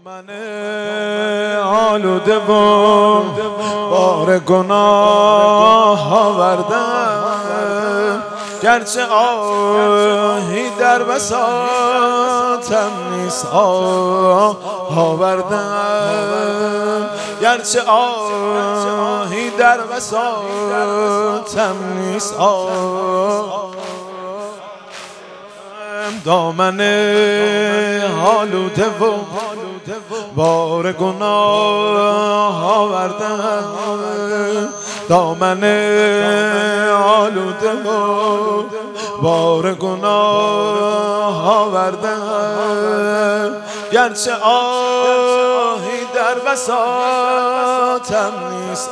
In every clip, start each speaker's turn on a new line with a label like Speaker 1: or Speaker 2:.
Speaker 1: دامن آلوده و بار گناه آوردم، گرچه آهی در بساطم نیست آوردم، گرچه آهی در بساطم نیست دامن آلوده و بار گناه آوردم، دامن آلوده و بار گناه آوردم، گرچه آهی در بساطم نیست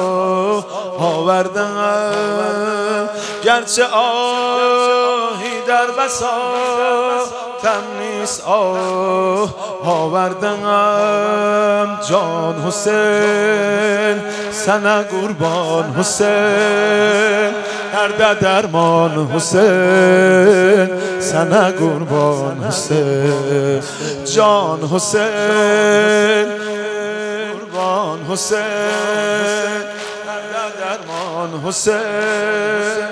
Speaker 1: آوردم، گرچه آهی در بساطم نیست آوردم. جان حسین سنه قربان حسین، درد درمان حسین سنه قربان حسین، جان حسین قربان حسین، درد درمان حسین.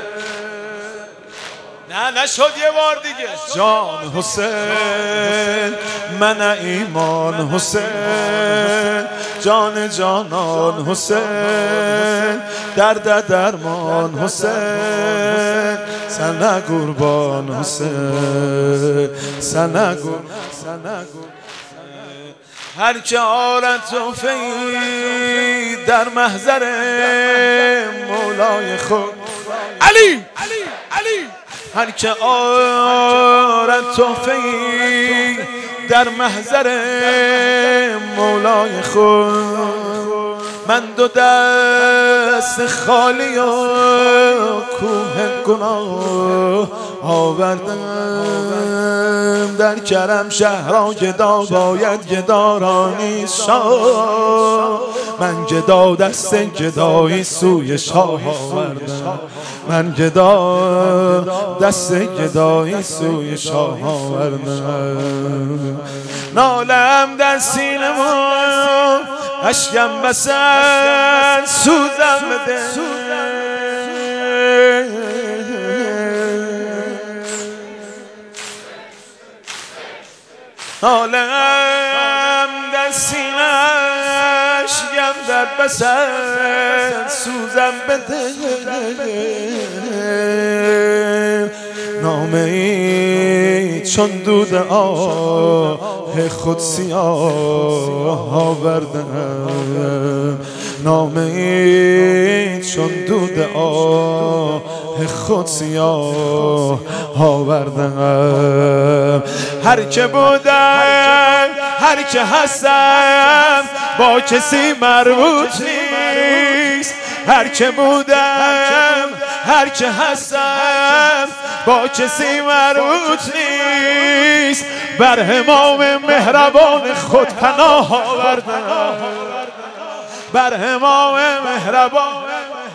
Speaker 1: نه نشد یه بار دیگه. جان حسین من ایمان حسین، جان جانان حسین، درد درمان حسین سنه قربان حسین، سنه قربان. هر که آرد تحفه‌ای در محضر مولای خود علی، هر که آرد تحفه‌ای در محضر مولای خود، من دو دست خالی و کوه گناه آوردم، در کرم شهرها گدا باید گدارانی شاه، من گدا دست گدایی سوی شاه آوردم، من گدا دست گدایی سوی شاه آوردم. نالم در سینه ما اشکم بسن سوزم بده، نالم در سینه اشکم در بسن سوزم بده، نامه ای چون دود آه خود سیاه آوردم، نامه ای چون دود آه خود سیاه آوردم. هر که بودم هر که هستم با کسی مربوط نیست، هر که بودم هر که هستم با کسی مربوط نیست، بر حمام مهربان خود پناه آوردم، بر حمام مهربان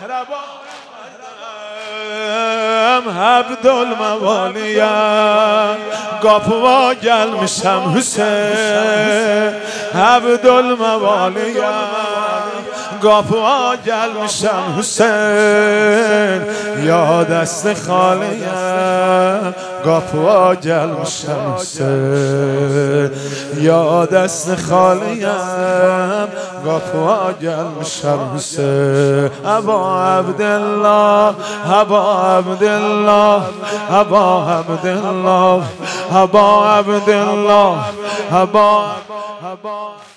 Speaker 1: عبدالموالیم گاپوا گل میشم حسین، عبدالموالیم گاپوا گل میشم حسین، یا دست خالیم گاپوا گل میشم حسین، یا دست خالیم گاپوا گل میشم حسین. ابا عبدالله ابا عبدالله ابا عبدالله ابا عبدالله ابا